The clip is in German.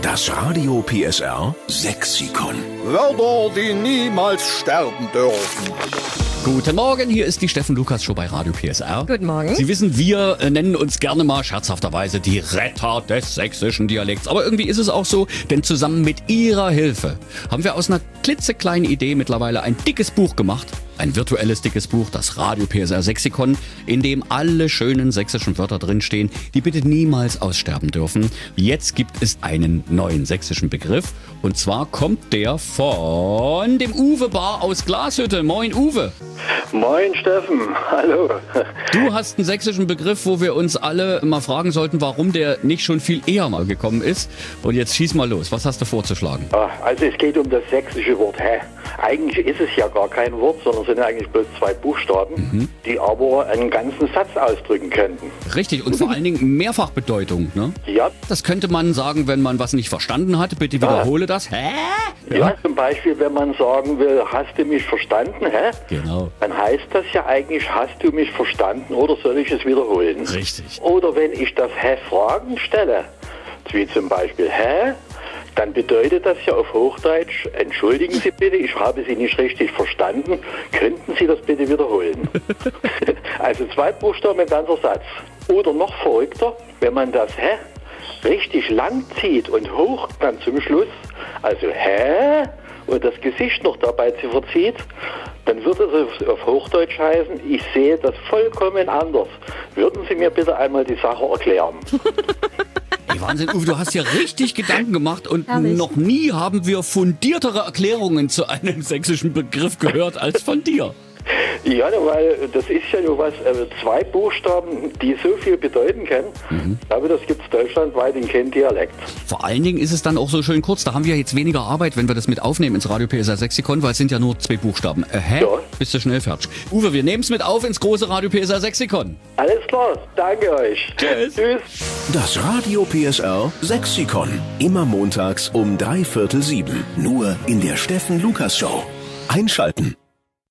Das Radio PSR Sexikon. Wörter, die niemals sterben dürfen. Guten Morgen, hier ist die Steffen Lukas Show bei Radio PSR. Guten Morgen. Sie wissen, wir nennen uns gerne mal scherzhafterweise die Retter des sächsischen Dialekts. Aber irgendwie ist es auch so, denn zusammen mit Ihrer Hilfe haben wir aus einer klitzekleinen Idee mittlerweile ein dickes Buch gemacht. Ein virtuelles dickes Buch, das Radio PSR Sexikon, in dem alle schönen sächsischen Wörter drinstehen, die bitte niemals aussterben dürfen. Jetzt gibt es einen neuen sächsischen Begriff. Und zwar kommt der von dem Uwe Bar aus Glashütte. Moin Uwe. Moin Steffen, hallo. Du hast einen sächsischen Begriff, wo wir uns alle mal fragen sollten, warum der nicht schon viel eher mal gekommen ist. Und jetzt schieß mal los, was hast du vorzuschlagen? Also es geht um das sächsische Wort hä. Eigentlich ist es ja gar kein Wort, sondern sind eigentlich bloß 2 Buchstaben, die aber einen ganzen Satz ausdrücken könnten. Richtig, und vor allen Dingen Mehrfachbedeutung, ne? Ja. Das könnte man sagen, wenn man was nicht verstanden hat. Bitte wiederhole das. Hä? Ja, zum Beispiel, wenn man sagen will, hast du mich verstanden, hä? Genau. Dann heißt das ja eigentlich, hast du mich verstanden oder soll ich es wiederholen? Richtig. Oder wenn ich das hä Fragen stelle, wie zum Beispiel hä, dann bedeutet das ja auf Hochdeutsch, entschuldigen Sie bitte, ich habe Sie nicht richtig verstanden, könnten Sie das bitte wiederholen? Also 2 Buchstaben, ein ganzer Satz. Oder noch verrückter, wenn man das hä richtig lang zieht und hoch dann zum Schluss, also hä, und das Gesicht noch dabei verzieht, dann würde es auf Hochdeutsch heißen, ich sehe das vollkommen anders. Würden Sie mir bitte einmal die Sache erklären? Ey, Wahnsinn, Uwe, du hast ja richtig Gedanken gemacht und Herrlich. noch nie haben wir fundiertere Erklärungen zu einem sächsischen Begriff gehört als von dir. Ja, weil das ist ja nur was, 2 Buchstaben, die so viel bedeuten können. Ich glaube, das gibt es deutschlandweit in keinem Dialekt. Vor allen Dingen ist es dann auch so schön kurz, da haben wir jetzt weniger Arbeit, wenn wir das mit aufnehmen ins Radio PSR Sexikon, weil es sind ja nur 2 Buchstaben. Hä? Ja. Bist du schnell fertig. Uwe, wir nehmen es mit auf ins große Radio PSR Sexikon. Alles klar, danke euch. Tschüss. Tschüss. Das Radio PSR Sexikon. Immer montags um 6:45. Nur in der Steffen Lukas Show. Einschalten.